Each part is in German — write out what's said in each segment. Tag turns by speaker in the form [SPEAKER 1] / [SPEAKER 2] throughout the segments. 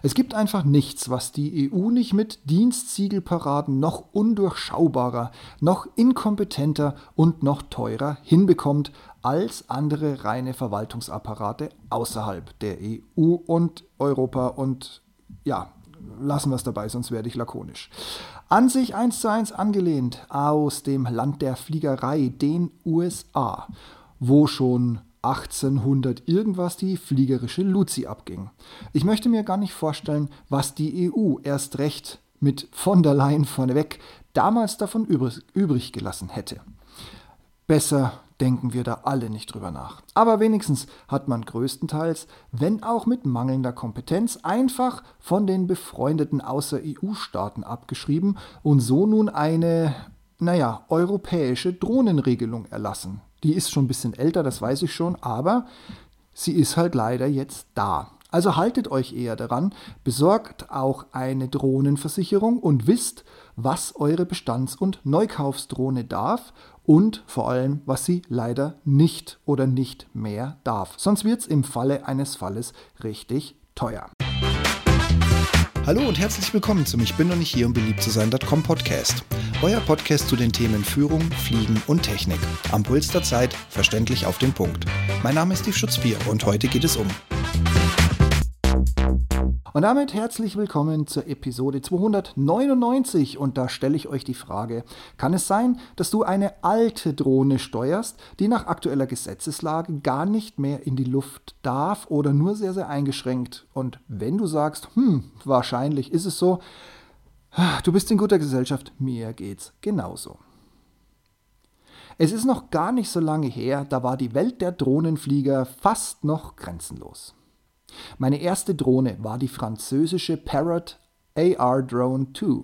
[SPEAKER 1] Es gibt einfach nichts, was die EU nicht mit Dienstsiegelparaden noch undurchschaubarer, noch inkompetenter und noch teurer hinbekommt als andere reine Verwaltungsapparate außerhalb der EU und Europa und ja, lassen wir es dabei, sonst werde ich lakonisch. An sich 1:1 angelehnt aus dem Land der Fliegerei, den USA, wo schon 1800 irgendwas die fliegerische Luzi abging. Ich möchte mir gar nicht vorstellen, was die EU erst recht mit von der Leyen vorneweg damals davon übrig gelassen hätte. Besser denken wir da alle nicht drüber nach. Aber wenigstens hat man größtenteils, wenn auch mit mangelnder Kompetenz, einfach von den befreundeten Außer-EU-Staaten abgeschrieben und so nun eine, europäische Drohnenregelung erlassen. Die ist schon ein bisschen älter, das weiß ich schon, aber sie ist halt leider jetzt da. Also haltet euch eher daran, besorgt auch eine Drohnenversicherung und wisst, was eure Bestands- und Neukaufsdrohne darf und vor allem, was sie leider nicht oder nicht mehr darf. Sonst wird es im Falle eines Falles richtig teuer.
[SPEAKER 2] Hallo und herzlich willkommen zum Ich bin noch nicht hier, um beliebt zu sein.com Podcast. Euer Podcast zu den Themen Führung, Fliegen und Technik. Am Puls der Zeit, verständlich auf den Punkt. Mein Name ist Steve Schutzbier und heute geht es um.
[SPEAKER 1] Und damit herzlich willkommen zur Episode 299 und da stelle ich euch die Frage, kann es sein, dass du eine alte Drohne steuerst, die nach aktueller Gesetzeslage gar nicht mehr in die Luft darf oder nur sehr, sehr eingeschränkt? Und wenn du sagst, wahrscheinlich ist es so, du bist in guter Gesellschaft, mir geht's genauso. Es ist noch gar nicht so lange her, da war die Welt der Drohnenflieger fast noch grenzenlos. Meine erste Drohne war die französische Parrot AR Drone 2.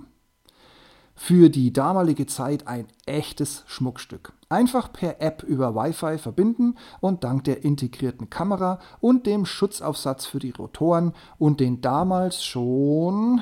[SPEAKER 1] Für die damalige Zeit ein echtes Schmuckstück. Einfach per App über Wi-Fi verbinden und dank der integrierten Kamera und dem Schutzaufsatz für die Rotoren und den damals schon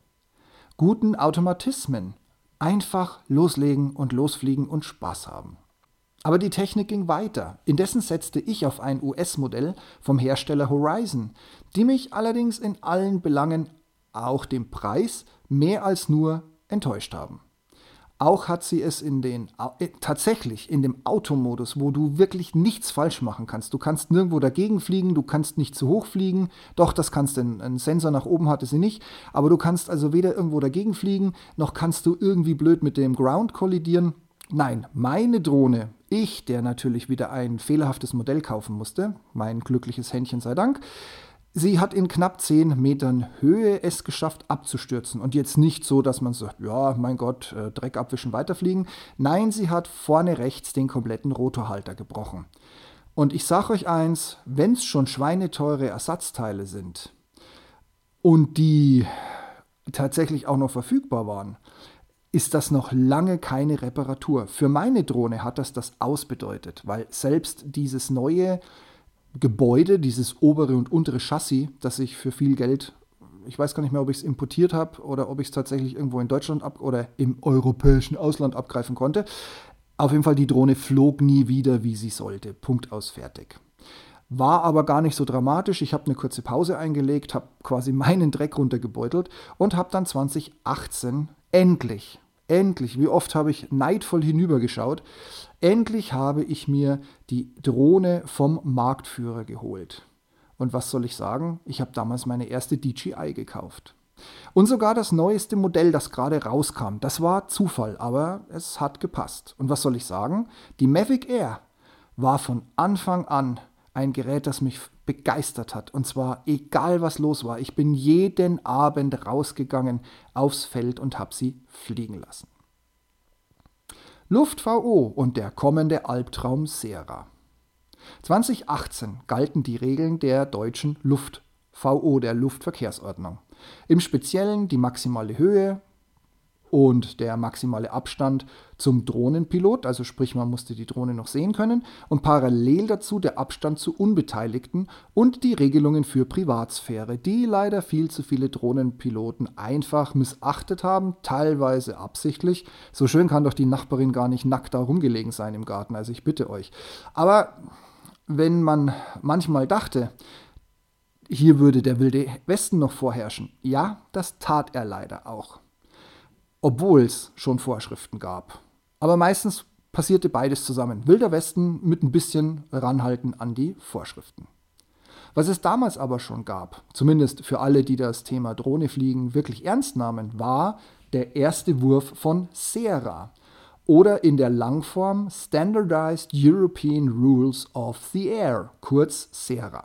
[SPEAKER 1] guten Automatismen einfach loslegen und losfliegen und Spaß haben. Aber die Technik ging weiter. Indessen setzte ich auf ein US-Modell vom Hersteller Horizon, die mich allerdings in allen Belangen, auch dem Preis, mehr als nur enttäuscht haben. Auch hat sie es tatsächlich in dem Automodus, wo du wirklich nichts falsch machen kannst. Du kannst nirgendwo dagegen fliegen, du kannst nicht zu hoch fliegen. Doch, das kannst du, einen Sensor nach oben hatte sie nicht. Aber du kannst also weder irgendwo dagegen fliegen, noch kannst du irgendwie blöd mit dem Ground kollidieren. Nein, meine Drohne, ich, der natürlich wieder ein fehlerhaftes Modell kaufen musste, mein glückliches Händchen sei Dank, sie hat in knapp 10 Metern Höhe es geschafft abzustürzen. Und jetzt nicht so, dass man sagt, ja, mein Gott, Dreck abwischen, weiterfliegen. Nein, sie hat vorne rechts den kompletten Rotorhalter gebrochen. Und ich sage euch eins, wenn es schon schweineteure Ersatzteile sind und die tatsächlich auch noch verfügbar waren, ist das noch lange keine Reparatur. Für meine Drohne hat das ausbedeutet, weil selbst dieses neue Gebäude, dieses obere und untere Chassis, das ich für viel Geld, ich weiß gar nicht mehr, ob ich es importiert habe oder ob ich es tatsächlich irgendwo in Deutschland oder im europäischen Ausland abgreifen konnte. Auf jeden Fall, die Drohne flog nie wieder, wie sie sollte. Punkt aus, fertig. War aber gar nicht so dramatisch. Ich habe eine kurze Pause eingelegt, habe quasi meinen Dreck runtergebeutelt und habe dann 2018 endlich, wie oft habe ich neidvoll hinübergeschaut, endlich habe ich mir die Drohne vom Marktführer geholt. Und was soll ich sagen? Ich habe damals meine erste DJI gekauft. Und sogar das neueste Modell, das gerade rauskam, das war Zufall, aber es hat gepasst. Und was soll ich sagen? Die Mavic Air war von Anfang an ein Gerät, das mich begeistert hat. Und zwar egal, was los war. Ich bin jeden Abend rausgegangen aufs Feld und habe sie fliegen lassen. Luft-VO und der kommende Albtraum Sera. 2018 galten die Regeln der deutschen Luft-VO, der Luftverkehrsordnung. Im Speziellen die maximale Höhe und der maximale Abstand zum Drohnenpilot, also sprich, man musste die Drohne noch sehen können, und parallel dazu der Abstand zu Unbeteiligten und die Regelungen für Privatsphäre, die leider viel zu viele Drohnenpiloten einfach missachtet haben, teilweise absichtlich. So schön kann doch die Nachbarin gar nicht nackt da rumgelegen sein im Garten, also ich bitte euch. Aber wenn man manchmal dachte, hier würde der wilde Westen noch vorherrschen. Ja, das tat er leider auch. Obwohl es schon Vorschriften gab. Aber meistens passierte beides zusammen. Wilder Westen mit ein bisschen Ranhalten an die Vorschriften. Was es damals aber schon gab, zumindest für alle, die das Thema Drohnefliegen wirklich ernst nahmen, war der erste Wurf von SERA oder in der Langform Standardized European Rules of the Air, kurz SERA.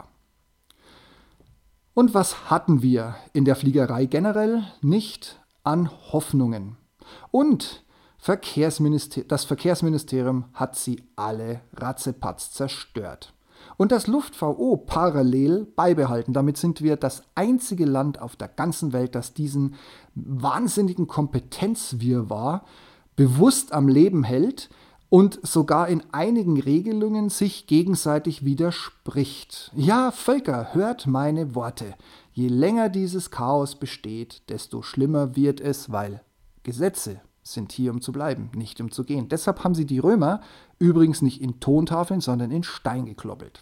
[SPEAKER 1] Und was hatten wir in der Fliegerei generell? Nicht an Hoffnungen. Und das Verkehrsministerium hat sie alle ratzepatz zerstört. Und das Luft-VO parallel beibehalten. Damit sind wir das einzige Land auf der ganzen Welt, das diesen wahnsinnigen Kompetenzwirrwarr bewusst am Leben hält und sogar in einigen Regelungen sich gegenseitig widerspricht. Ja, Völker, hört meine Worte. Je länger dieses Chaos besteht, desto schlimmer wird es, weil Gesetze sind hier, um zu bleiben, nicht um zu gehen. Deshalb haben sie die Römer übrigens nicht in Tontafeln, sondern in Stein gekloppelt.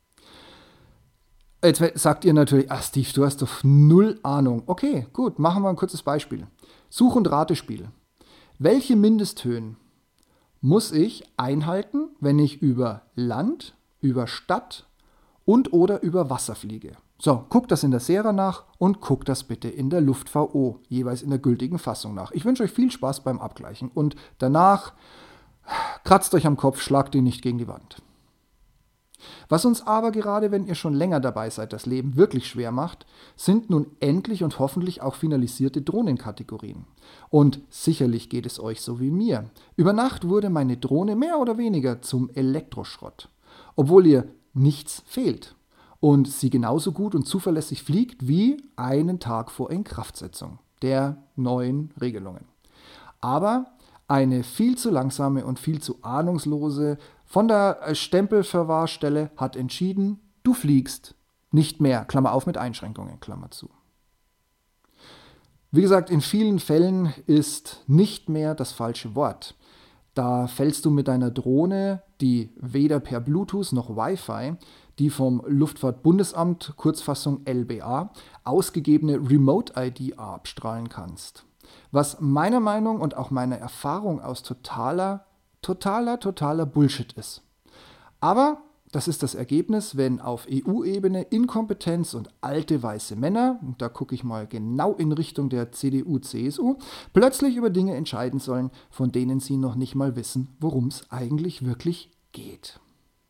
[SPEAKER 1] Jetzt sagt ihr natürlich, Steve, du hast doch null Ahnung. Okay, gut, machen wir ein kurzes Beispiel. Such- und Ratespiel. Welche Mindesthöhen muss ich einhalten, wenn ich über Land, über Stadt und oder über Wasser fliege? So, guckt das in der SERA nach und guckt das bitte in der Luft-VO, jeweils in der gültigen Fassung nach. Ich wünsche euch viel Spaß beim Abgleichen und danach kratzt euch am Kopf, schlagt ihn nicht gegen die Wand. Was uns aber gerade, wenn ihr schon länger dabei seid, das Leben wirklich schwer macht, sind nun endlich und hoffentlich auch finalisierte Drohnenkategorien. Und sicherlich geht es euch so wie mir. Über Nacht wurde meine Drohne mehr oder weniger zum Elektroschrott, obwohl ihr nichts fehlt und sie genauso gut und zuverlässig fliegt wie einen Tag vor Inkraftsetzung der neuen Regelungen. Aber eine viel zu langsame und viel zu ahnungslose von der Stempelverwahrstelle hat entschieden, du fliegst nicht mehr, Klammer auf mit Einschränkungen, Klammer zu. Wie gesagt, in vielen Fällen ist nicht mehr das falsche Wort. Da fällst du mit deiner Drohne, die weder per Bluetooth noch Wi-Fi die vom Luftfahrtbundesamt, Kurzfassung LBA, ausgegebene Remote-ID abstrahlen kannst. Was meiner Meinung und auch meiner Erfahrung aus totaler Bullshit ist. Aber das ist das Ergebnis, wenn auf EU-Ebene Inkompetenz und alte weiße Männer, und da gucke ich mal genau in Richtung der CDU, CSU, plötzlich über Dinge entscheiden sollen, von denen sie noch nicht mal wissen, worum es eigentlich wirklich geht.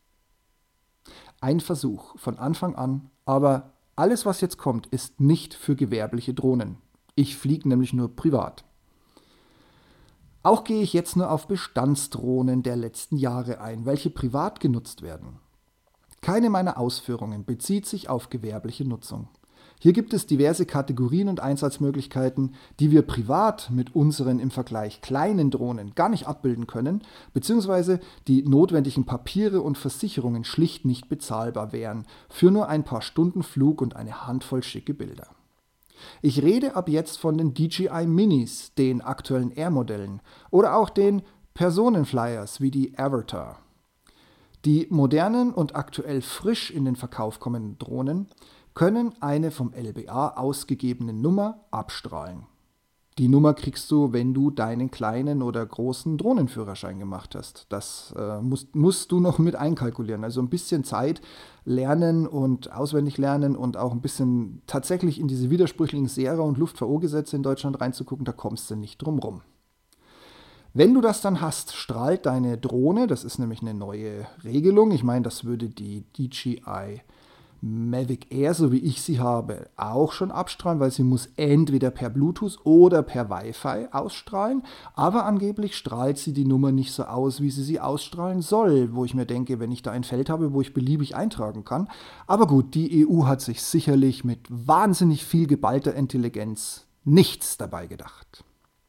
[SPEAKER 1] Ein Versuch von Anfang an, aber alles, was jetzt kommt, ist nicht für gewerbliche Drohnen. Ich fliege nämlich nur privat. Auch gehe ich jetzt nur auf Bestandsdrohnen der letzten Jahre ein, welche privat genutzt werden. Keine meiner Ausführungen bezieht sich auf gewerbliche Nutzung. Hier gibt es diverse Kategorien und Einsatzmöglichkeiten, die wir privat mit unseren im Vergleich kleinen Drohnen gar nicht abbilden können, beziehungsweise die notwendigen Papiere und Versicherungen schlicht nicht bezahlbar wären, für nur ein paar Stunden Flug und eine Handvoll schicke Bilder. Ich rede ab jetzt von den DJI Minis, den aktuellen Air-Modellen oder auch den Personenflyers wie die Avatar. Die modernen und aktuell frisch in den Verkauf kommenden Drohnen können eine vom LBA ausgegebene Nummer abstrahlen. Die Nummer kriegst du, wenn du deinen kleinen oder großen Drohnenführerschein gemacht hast. Das musst du noch mit einkalkulieren. Also ein bisschen Zeit lernen und auswendig lernen und auch ein bisschen tatsächlich in diese widersprüchlichen SERA- und Luft-VO-Gesetze in Deutschland reinzugucken, da kommst du nicht drum rum. Wenn du das dann hast, strahlt deine Drohne, das ist nämlich eine neue Regelung, ich meine, das würde die DJI Mavic Air, so wie ich sie habe, auch schon abstrahlen, weil sie muss entweder per Bluetooth oder per Wi-Fi ausstrahlen, aber angeblich strahlt sie die Nummer nicht so aus, wie sie ausstrahlen soll, wo ich mir denke, wenn ich da ein Feld habe, wo ich beliebig eintragen kann. Aber gut, die EU hat sich sicherlich mit wahnsinnig viel geballter Intelligenz nichts dabei gedacht.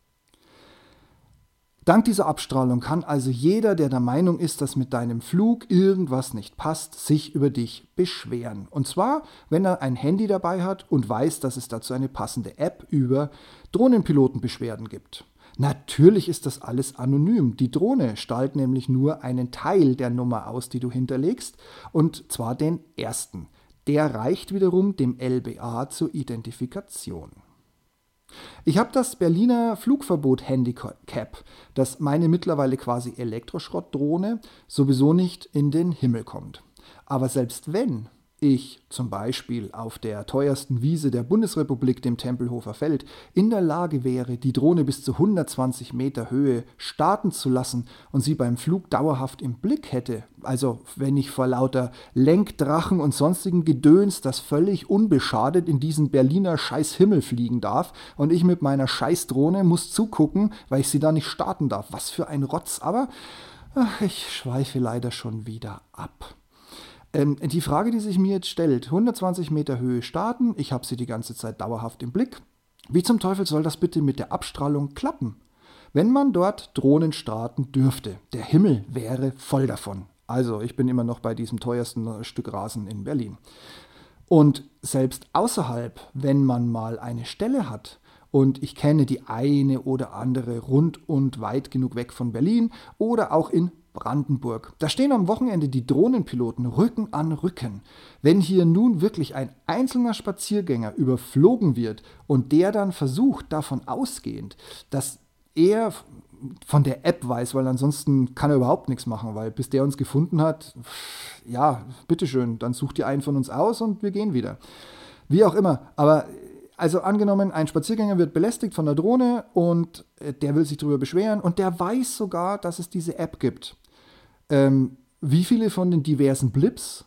[SPEAKER 1] Dank dieser Abstrahlung kann also jeder, der der Meinung ist, dass mit deinem Flug irgendwas nicht passt, sich über dich beschweren. Und zwar, wenn er ein Handy dabei hat und weiß, dass es dazu eine passende App über Drohnenpilotenbeschwerden gibt. Natürlich ist das alles anonym. Die Drohne strahlt nämlich nur einen Teil der Nummer aus, die du hinterlegst, und zwar den ersten. Der reicht wiederum dem LBA zur Identifikation. Ich habe das Berliner Flugverbot-Handicap, das meine mittlerweile quasi Elektroschrottdrohne sowieso nicht in den Himmel kommt. Aber selbst wenn ich zum Beispiel auf der teuersten Wiese der Bundesrepublik, dem Tempelhofer Feld, in der Lage wäre, die Drohne bis zu 120 Meter Höhe starten zu lassen und sie beim Flug dauerhaft im Blick hätte, also wenn ich vor lauter Lenkdrachen und sonstigen Gedöns, das völlig unbeschadet in diesen Berliner Scheißhimmel fliegen darf und ich mit meiner Scheißdrohne muss zugucken, weil ich sie da nicht starten darf. Was für ein Rotz, aber ich schweife leider schon wieder ab. Die Frage, die sich mir jetzt stellt, 120 Meter Höhe starten, ich habe sie die ganze Zeit dauerhaft im Blick. Wie zum Teufel soll das bitte mit der Abstrahlung klappen? Wenn man dort Drohnen starten dürfte, der Himmel wäre voll davon. Also ich bin immer noch bei diesem teuersten Stück Rasen in Berlin. Und selbst außerhalb, wenn man mal eine Stelle hat, und ich kenne die eine oder andere rund und weit genug weg von Berlin oder auch in Brandenburg. Da stehen am Wochenende die Drohnenpiloten Rücken an Rücken. Wenn hier nun wirklich ein einzelner Spaziergänger überflogen wird und der dann versucht, davon ausgehend, dass er von der App weiß, weil ansonsten kann er überhaupt nichts machen, weil bis der uns gefunden hat, ja, bitteschön, dann sucht ihr einen von uns aus und wir gehen wieder. Wie auch immer, aber also angenommen, ein Spaziergänger wird belästigt von der Drohne und der will sich darüber beschweren und der weiß sogar, dass es diese App gibt. Wie viele von den diversen Blips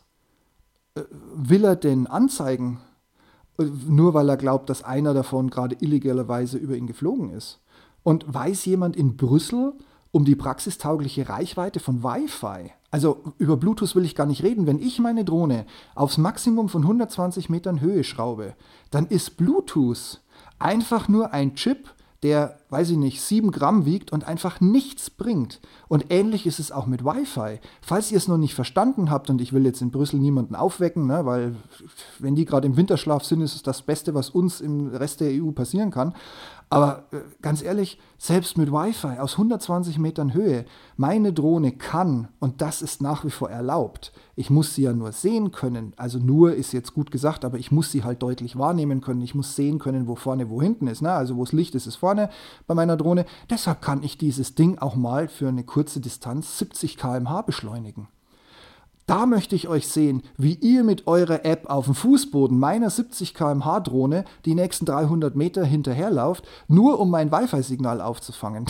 [SPEAKER 1] will er denn anzeigen, nur weil er glaubt, dass einer davon gerade illegalerweise über ihn geflogen ist? Und weiß jemand in Brüssel um die praxistaugliche Reichweite von Wi-Fi? Also über Bluetooth will ich gar nicht reden. Wenn ich meine Drohne aufs Maximum von 120 Metern Höhe schraube, dann ist Bluetooth einfach nur ein Chip, der, weiß ich nicht, 7 Gramm wiegt und einfach nichts bringt. Und ähnlich ist es auch mit Wi-Fi. Falls ihr es noch nicht verstanden habt, und ich will jetzt in Brüssel niemanden aufwecken, ne, weil wenn die gerade im Winterschlaf sind, ist es das Beste, was uns im Rest der EU passieren kann. Aber ganz ehrlich, selbst mit Wi-Fi aus 120 Metern Höhe, meine Drohne kann, und das ist nach wie vor erlaubt, ich muss sie ja nur sehen können, also nur ist jetzt gut gesagt, aber ich muss sie halt deutlich wahrnehmen können, ich muss sehen können, wo vorne, wo hinten ist, ne? Also wo es Licht ist, ist vorne bei meiner Drohne. Deshalb kann ich dieses Ding auch mal für eine kurze Distanz 70 km/h beschleunigen. Da möchte ich euch sehen, wie ihr mit eurer App auf dem Fußboden meiner 70 km/h Drohne die nächsten 300 Meter hinterherlauft, nur um mein Wi-Fi-Signal aufzufangen.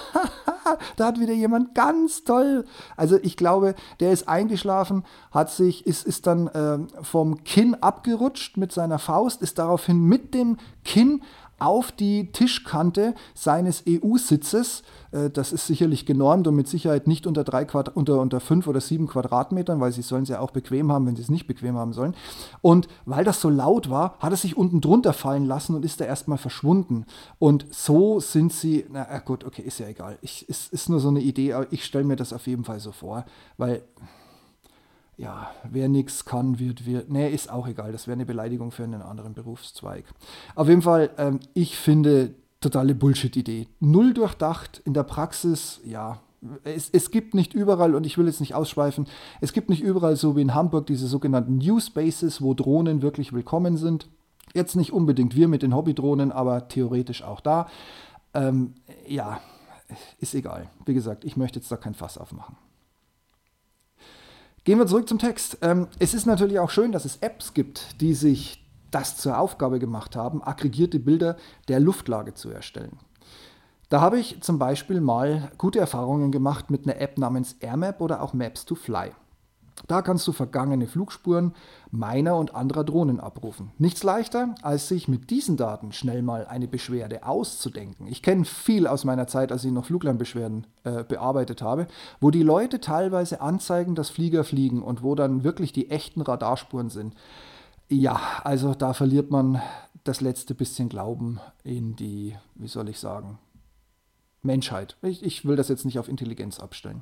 [SPEAKER 1] Da hat wieder jemand ganz toll, also ich glaube, der ist eingeschlafen, ist dann vom Kinn abgerutscht mit seiner Faust, ist daraufhin mit dem Kinn auf die Tischkante seines EU-Sitzes, das ist sicherlich genormt und mit Sicherheit nicht unter 5 oder 7 Quadratmetern, weil sie sollen es ja auch bequem haben, wenn sie es nicht bequem haben sollen. Und weil das so laut war, hat er sich unten drunter fallen lassen und ist da erstmal verschwunden. Und so sind sie, na gut, okay, ist ja egal. Es ist nur so eine Idee, aber ich stelle mir das auf jeden Fall so vor, weil ja, wer nichts kann, ist auch egal, das wäre eine Beleidigung für einen anderen Berufszweig. Auf jeden Fall, ich finde, totale Bullshit-Idee. Null durchdacht, in der Praxis, ja, es gibt nicht überall, und ich will jetzt nicht ausschweifen, es gibt nicht überall, so wie in Hamburg, diese sogenannten New Spaces, wo Drohnen wirklich willkommen sind. Jetzt nicht unbedingt wir mit den Hobbydrohnen, aber theoretisch auch da. Ja, ist egal. Wie gesagt, ich möchte jetzt da kein Fass aufmachen. Gehen wir zurück zum Text. Es ist natürlich auch schön, dass es Apps gibt, die sich das zur Aufgabe gemacht haben, aggregierte Bilder der Luftlage zu erstellen. Da habe ich zum Beispiel mal gute Erfahrungen gemacht mit einer App namens AirMap oder auch Maps2Fly. Da kannst du vergangene Flugspuren meiner und anderer Drohnen abrufen. Nichts leichter, als sich mit diesen Daten schnell mal eine Beschwerde auszudenken. Ich kenne viel aus meiner Zeit, als ich noch Fluglärmbeschwerden bearbeitet habe, wo die Leute teilweise anzeigen, dass Flieger fliegen und wo dann wirklich die echten Radarspuren sind. Ja, also da verliert man das letzte bisschen Glauben in die, wie soll ich sagen, Menschheit. Ich will das jetzt nicht auf Intelligenz abstellen.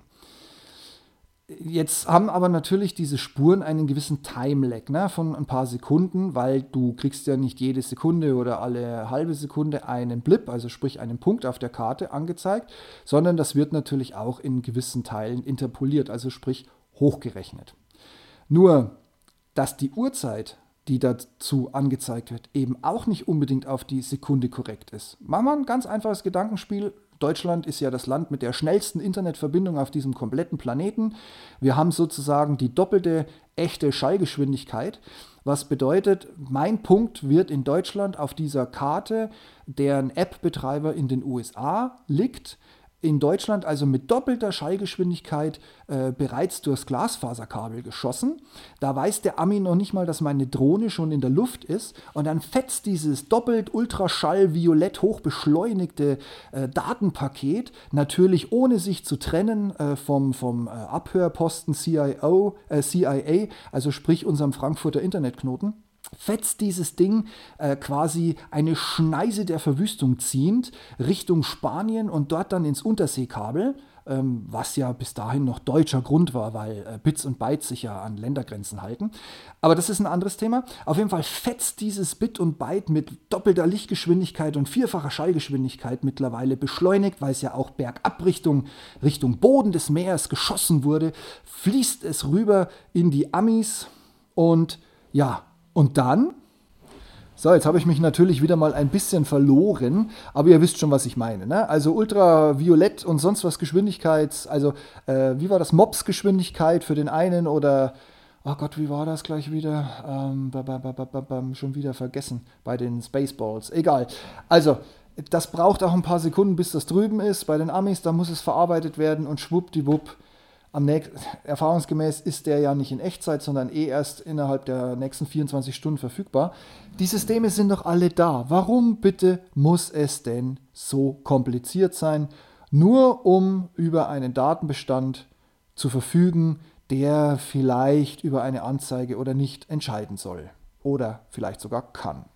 [SPEAKER 1] Jetzt haben aber natürlich diese Spuren einen gewissen Time-Lag, ne, von ein paar Sekunden, weil du kriegst ja nicht jede Sekunde oder alle halbe Sekunde einen Blip, also sprich einen Punkt auf der Karte angezeigt, sondern das wird natürlich auch in gewissen Teilen interpoliert, also sprich hochgerechnet. Nur, dass die Uhrzeit die dazu angezeigt wird, eben auch nicht unbedingt auf die Sekunde korrekt ist. Machen wir ein ganz einfaches Gedankenspiel. Deutschland ist ja das Land mit der schnellsten Internetverbindung auf diesem kompletten Planeten. Wir haben sozusagen die doppelte echte Schallgeschwindigkeit, was bedeutet, mein Punkt wird in Deutschland auf dieser Karte, deren App-Betreiber in den USA liegt, in Deutschland also mit doppelter Schallgeschwindigkeit bereits durchs Glasfaserkabel geschossen. Da weiß der Ami noch nicht mal, dass meine Drohne schon in der Luft ist. Und dann fetzt dieses doppelt Ultraschall-Violett hochbeschleunigte Datenpaket, natürlich ohne sich zu trennen vom Abhörposten CIA, also sprich unserem Frankfurter Internetknoten, fetzt dieses Ding quasi eine Schneise der Verwüstung ziehend Richtung Spanien und dort dann ins Unterseekabel, was ja bis dahin noch deutscher Grund war, weil Bits und Bytes sich ja an Ländergrenzen halten. Aber das ist ein anderes Thema. Auf jeden Fall fetzt dieses Bit und Byte mit doppelter Lichtgeschwindigkeit und vierfacher Schallgeschwindigkeit mittlerweile beschleunigt, weil es ja auch bergab Richtung Boden des Meeres geschossen wurde, fließt es rüber in die Amis und ja, und dann, so, jetzt habe ich mich natürlich wieder mal ein bisschen verloren, aber ihr wisst schon, was ich meine, ne? Also Ultraviolett und sonst was Geschwindigkeits, also wie war das, Mops-Geschwindigkeit für den einen oder, oh Gott, wie war das gleich wieder? Schon wieder vergessen bei den Spaceballs, egal. Also, das braucht auch ein paar Sekunden, bis das drüben ist. Bei den Amis, da muss es verarbeitet werden und schwuppdiwupp. Erfahrungsgemäß ist der ja nicht in Echtzeit, sondern erst innerhalb der nächsten 24 Stunden verfügbar. Die Systeme sind doch alle da. Warum bitte muss es denn so kompliziert sein, nur um über einen Datenbestand zu verfügen, der vielleicht über eine Anzeige oder nicht entscheiden soll oder vielleicht sogar kann?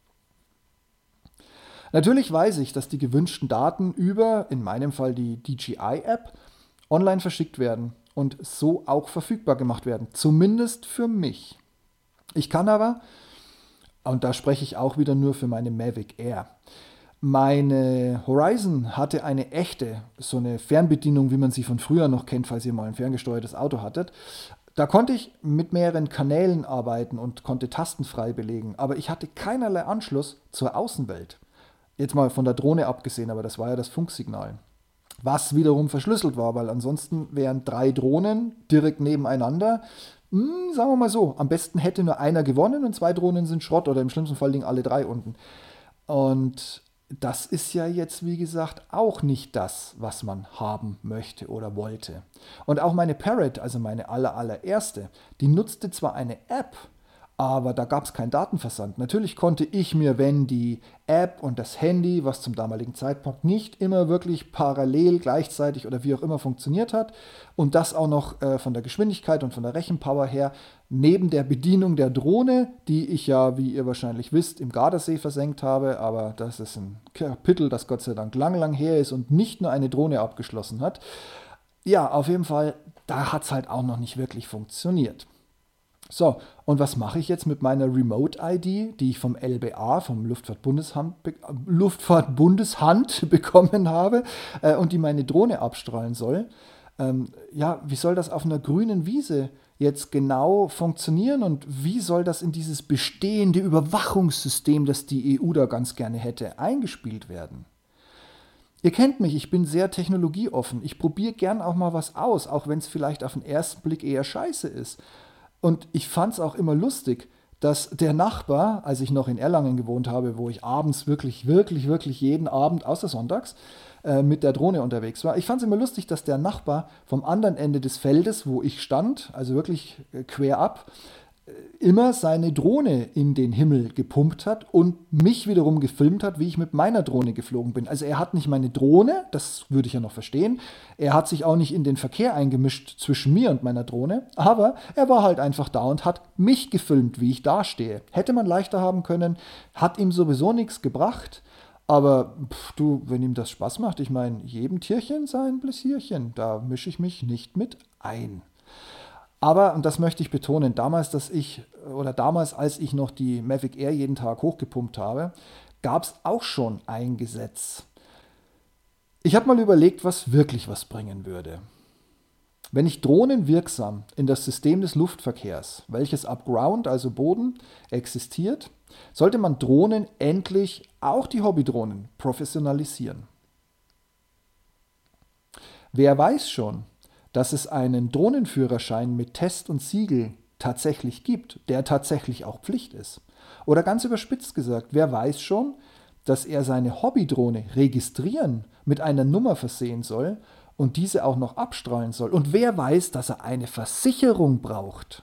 [SPEAKER 1] Natürlich weiß ich, dass die gewünschten Daten über, in meinem Fall die DJI-App, online verschickt werden und so auch verfügbar gemacht werden, zumindest für mich. Ich kann aber, und da spreche ich auch wieder nur für meine Mavic Air, meine Horizon hatte eine echte, so eine Fernbedienung, wie man sie von früher noch kennt, falls ihr mal ein ferngesteuertes Auto hattet. Da konnte ich mit mehreren Kanälen arbeiten und konnte Tasten frei belegen, aber ich hatte keinerlei Anschluss zur Außenwelt. Jetzt mal von der Drohne abgesehen, aber das war ja das Funksignal. Was wiederum verschlüsselt war, weil ansonsten wären 3 Drohnen direkt nebeneinander. Sagen wir mal so, am besten hätte nur einer gewonnen und 2 Drohnen sind Schrott oder im schlimmsten Fall liegen alle 3 unten. Und das ist ja jetzt, wie gesagt, auch nicht das, was man haben möchte oder wollte. Und auch meine Parrot, also meine allererste, die nutzte zwar eine App, aber da gab es keinen Datenversand. Natürlich konnte ich mir, wenn die App und das Handy, was zum damaligen Zeitpunkt nicht immer wirklich parallel, gleichzeitig oder wie auch immer funktioniert hat, und das auch noch von der Geschwindigkeit und von der Rechenpower her, neben der Bedienung der Drohne, die ich ja, wie ihr wahrscheinlich wisst, im Gardasee versenkt habe, aber das ist ein Kapitel, das Gott sei Dank lang her ist und nicht nur eine Drohne abgeschlossen hat. Ja, auf jeden Fall, da hat es halt auch noch nicht wirklich funktioniert. So, und was mache ich jetzt mit meiner Remote-ID, die ich vom LBA, vom Luftfahrtbundeshand bekommen habe und die meine Drohne abstrahlen soll? Wie soll das auf einer grünen Wiese jetzt genau funktionieren und wie soll das in dieses bestehende Überwachungssystem, das die EU da ganz gerne hätte, eingespielt werden? Ihr kennt mich, ich bin sehr technologieoffen. Ich probiere gern auch mal was aus, auch wenn es vielleicht auf den ersten Blick eher scheiße ist. Und ich fand es auch immer lustig, dass der Nachbar, als ich noch in Erlangen gewohnt habe, wo ich abends wirklich jeden Abend, außer sonntags, mit der Drohne unterwegs war. Ich fand es immer lustig, dass der Nachbar vom anderen Ende des Feldes, wo ich stand, also wirklich quer ab, immer seine Drohne in den Himmel gepumpt hat und mich wiederum gefilmt hat, wie ich mit meiner Drohne geflogen bin. Also er hat nicht meine Drohne, das würde ich ja noch verstehen, er hat sich auch nicht in den Verkehr eingemischt zwischen mir und meiner Drohne, aber er war halt einfach da und hat mich gefilmt, wie ich dastehe. Hätte man leichter haben können, hat ihm sowieso nichts gebracht, aber wenn ihm das Spaß macht, ich meine, jedem Tierchen sein Bläsierchen, da mische ich mich nicht mit ein. Aber, und das möchte ich betonen, damals, als ich noch die Mavic Air jeden Tag hochgepumpt habe, gab es auch schon ein Gesetz. Ich habe mal überlegt, was wirklich was bringen würde. Wenn ich Drohnen wirksam in das System des Luftverkehrs, welches ab Ground, also Boden, existiert, sollte man Drohnen endlich, auch die Hobbydrohnen, professionalisieren. Wer weiß schon, dass es einen Drohnenführerschein mit Test und Siegel tatsächlich gibt, der tatsächlich auch Pflicht ist? Oder ganz überspitzt gesagt, wer weiß schon, dass er seine Hobbydrohne registrieren, mit einer Nummer versehen soll und diese auch noch abstrahlen soll? Und wer weiß, dass er eine Versicherung braucht?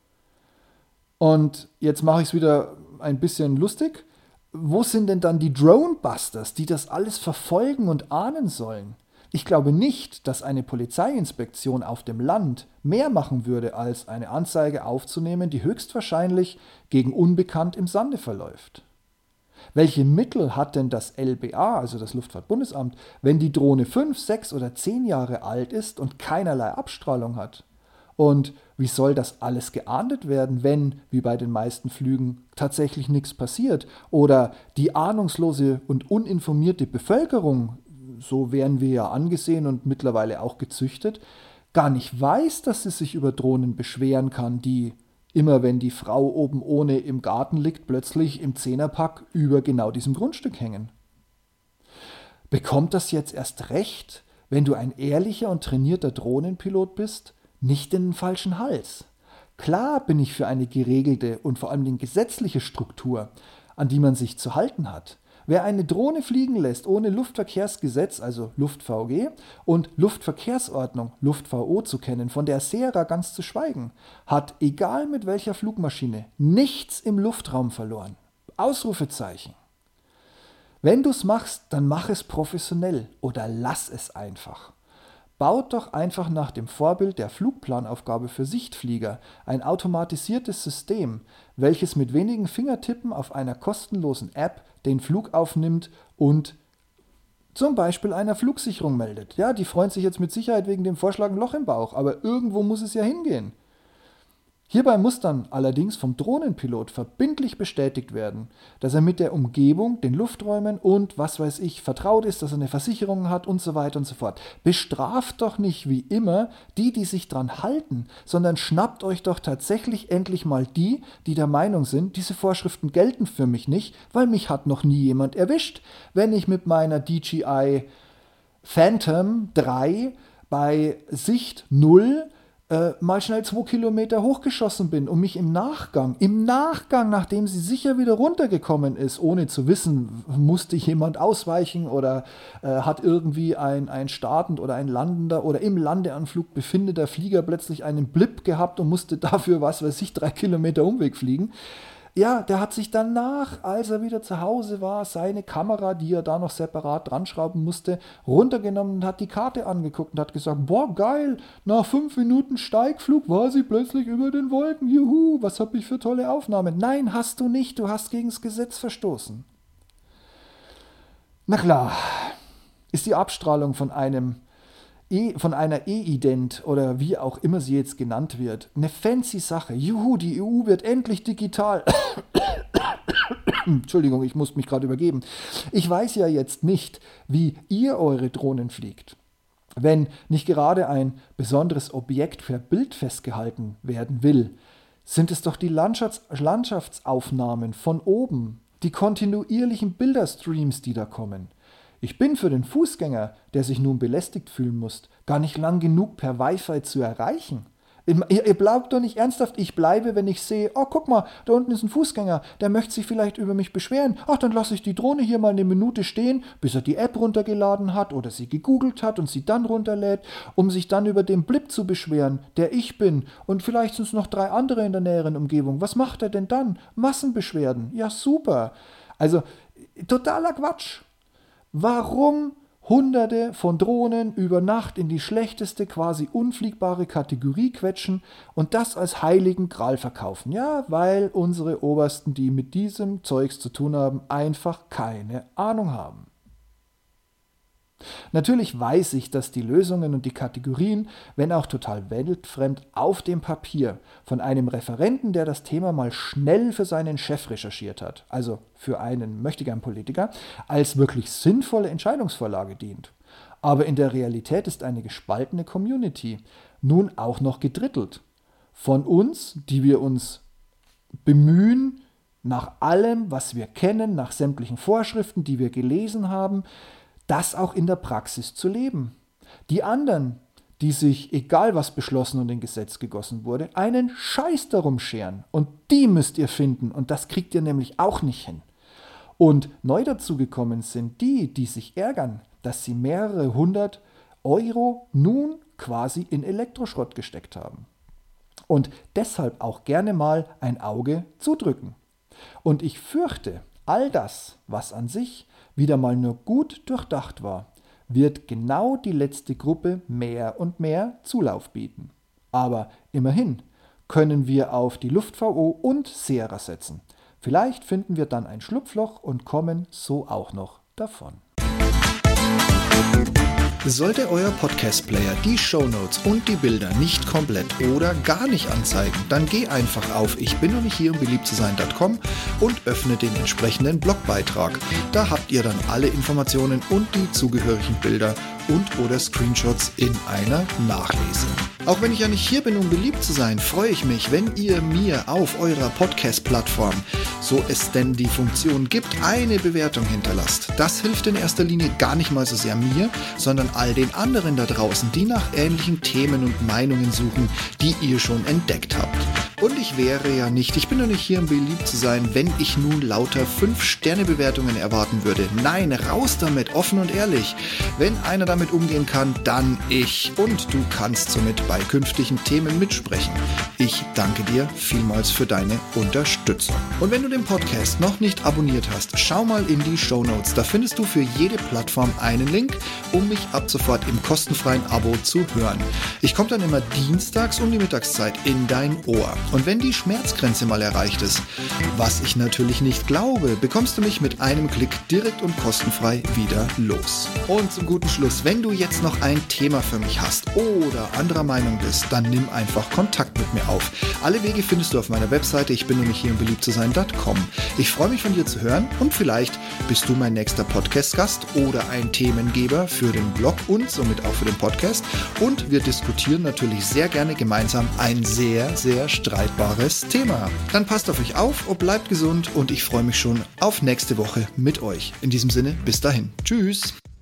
[SPEAKER 1] Und jetzt mache ich es wieder ein bisschen lustig. Wo sind denn dann die Drone-Busters, die das alles verfolgen und ahnen sollen? Ich glaube nicht, dass eine Polizeiinspektion auf dem Land mehr machen würde, als eine Anzeige aufzunehmen, die höchstwahrscheinlich gegen Unbekannt im Sande verläuft. Welche Mittel hat denn das LBA, also das Luftfahrtbundesamt, wenn die Drohne 5, 6 oder 10 Jahre alt ist und keinerlei Abstrahlung hat? Und wie soll das alles geahndet werden, wenn, wie bei den meisten Flügen, tatsächlich nichts passiert? Oder die ahnungslose und uninformierte Bevölkerung, so werden wir ja angesehen und mittlerweile auch gezüchtet, gar nicht weiß, dass sie sich über Drohnen beschweren kann, die, immer wenn die Frau oben ohne im Garten liegt, plötzlich im Zehnerpack über genau diesem Grundstück hängen. Bekommt das jetzt erst recht, wenn du ein ehrlicher und trainierter Drohnenpilot bist, nicht in den falschen Hals? Klar bin ich für eine geregelte und vor allem gesetzliche Struktur, an die man sich zu halten hat. Wer eine Drohne fliegen lässt ohne Luftverkehrsgesetz, also Luft-VG, und Luftverkehrsordnung, Luft-VO zu kennen, von der SERA ganz zu schweigen, hat, egal mit welcher Flugmaschine, nichts im Luftraum verloren. Ausrufezeichen. Wenn du es machst, dann mach es professionell oder lass es einfach. Baut doch einfach nach dem Vorbild der Flugplanaufgabe für Sichtflieger ein automatisiertes System, welches mit wenigen Fingertippen auf einer kostenlosen App den Flug aufnimmt und zum Beispiel einer Flugsicherung meldet. Ja, die freuen sich jetzt mit Sicherheit wegen dem Vorschlag ein Loch im Bauch, aber irgendwo muss es ja hingehen. Hierbei muss dann allerdings vom Drohnenpilot verbindlich bestätigt werden, dass er mit der Umgebung, den Lufträumen und, was weiß ich, vertraut ist, dass er eine Versicherung hat und so weiter und so fort. Bestraft doch nicht wie immer die sich dran halten, sondern schnappt euch doch tatsächlich endlich mal die der Meinung sind, diese Vorschriften gelten für mich nicht, weil mich hat noch nie jemand erwischt, wenn ich mit meiner DJI Phantom 3 bei Sicht 0 mal schnell 2 Kilometer hochgeschossen bin und mich im Nachgang, nachdem sie sicher wieder runtergekommen ist, ohne zu wissen, musste jemand ausweichen oder hat irgendwie ein startend oder ein landender oder im Landeanflug befindender Flieger plötzlich einen Blip gehabt und musste dafür, 3 Kilometer Umweg fliegen. Ja, der hat sich danach, als er wieder zu Hause war, seine Kamera, die er da noch separat dran schrauben musste, runtergenommen und hat die Karte angeguckt und hat gesagt, boah, geil, nach 5 Minuten Steigflug war sie plötzlich über den Wolken, juhu, was hab ich für tolle Aufnahmen. Nein, hast du nicht, du hast gegen das Gesetz verstoßen. Na klar, ist die Abstrahlung von einer E-Ident oder wie auch immer sie jetzt genannt wird, eine fancy Sache. Juhu, die EU wird endlich digital. Entschuldigung, ich muss mich gerade übergeben. Ich weiß ja jetzt nicht, wie ihr eure Drohnen fliegt. Wenn nicht gerade ein besonderes Objekt per Bild festgehalten werden will, sind es doch die Landschaftsaufnahmen von oben, die kontinuierlichen Bilderstreams, die da kommen. Ich bin für den Fußgänger, der sich nun belästigt fühlen muss, gar nicht lang genug per Wi-Fi zu erreichen. Ihr bleibt doch nicht ernsthaft, ich bleibe, wenn ich sehe, oh, guck mal, da unten ist ein Fußgänger, der möchte sich vielleicht über mich beschweren. Ach, dann lasse ich die Drohne hier mal eine Minute stehen, bis er die App runtergeladen hat oder sie gegoogelt hat und sie dann runterlädt, um sich dann über den Blip zu beschweren, der ich bin. Und vielleicht sind es noch 3 andere in der näheren Umgebung. Was macht er denn dann? Massenbeschwerden. Ja, super. Also, totaler Quatsch. Warum Hunderte von Drohnen über Nacht in die schlechteste, quasi unfliegbare Kategorie quetschen und das als heiligen Gral verkaufen? Ja, weil unsere Obersten, die mit diesem Zeugs zu tun haben, einfach keine Ahnung haben. Natürlich weiß ich, dass die Lösungen und die Kategorien, wenn auch total weltfremd, auf dem Papier von einem Referenten, der das Thema mal schnell für seinen Chef recherchiert hat, also für einen Möchtegern-Politiker, als wirklich sinnvolle Entscheidungsvorlage dient. Aber in der Realität ist eine gespaltene Community nun auch noch gedrittelt. Von uns, die wir uns bemühen, nach allem, was wir kennen, nach sämtlichen Vorschriften, die wir gelesen haben, das auch in der Praxis zu leben. Die anderen, die sich, egal was beschlossen und in Gesetz gegossen wurde, einen Scheiß darum scheren. Und die müsst ihr finden. Und das kriegt ihr nämlich auch nicht hin. Und neu dazugekommen sind die, die sich ärgern, dass sie mehrere 100 Euro nun quasi in Elektroschrott gesteckt haben. Und deshalb auch gerne mal ein Auge zudrücken. Und ich fürchte, all das, was an sich wieder mal nur gut durchdacht war, wird genau die letzte Gruppe mehr und mehr Zulauf bieten. Aber immerhin können wir auf die Luft-VO und Sera setzen. Vielleicht finden wir dann ein Schlupfloch und kommen so auch noch davon.
[SPEAKER 2] Sollte euer Podcast-Player die Shownotes und die Bilder nicht komplett oder gar nicht anzeigen, dann geh einfach auf ichbinnochnichthier, um beliebt zu sein.com und öffne den entsprechenden Blogbeitrag. Da habt ihr dann alle Informationen und die zugehörigen Bilder und oder Screenshots in einer Nachlese. Auch wenn ich ja nicht hier bin, um beliebt zu sein, freue ich mich, wenn ihr mir auf eurer Podcast-Plattform, so es denn die Funktion gibt, eine Bewertung hinterlasst. Das hilft in erster Linie gar nicht mal so sehr mir, sondern all den anderen da draußen, die nach ähnlichen Themen und Meinungen suchen, die ihr schon entdeckt habt. Und ich bin doch nicht hier, um beliebt zu sein, wenn ich nun lauter 5-Sterne-Bewertungen erwarten würde. Nein, raus damit, offen und ehrlich. Wenn einer damit umgehen kann, dann ich. Und du kannst somit bei künftigen Themen mitsprechen. Ich danke dir vielmals für deine Unterstützung. Und wenn du den Podcast noch nicht abonniert hast, schau mal in die Shownotes. Da findest du für jede Plattform einen Link, um mich ab sofort im kostenfreien Abo zu hören. Ich komme dann immer dienstags um die Mittagszeit in dein Ohr. Und wenn die Schmerzgrenze mal erreicht ist, was ich natürlich nicht glaube, bekommst du mich mit einem Klick direkt und kostenfrei wieder los. Und zum guten Schluss, wenn du jetzt noch ein Thema für mich hast oder anderer Meinung bist, dann nimm einfach Kontakt mit mir auf. Alle Wege findest du auf meiner Webseite ichbinnochnichthier, um beliebt zu sein.com. Ich freue mich von dir zu hören und vielleicht bist du mein nächster Podcast-Gast oder ein Themengeber für den Blog und somit auch für den Podcast. Und wir diskutieren natürlich sehr gerne gemeinsam ein sehr, sehr streitbares Thema. Dann passt auf euch auf und bleibt gesund und ich freue mich schon auf nächste Woche mit euch. In diesem Sinne, bis dahin. Tschüss.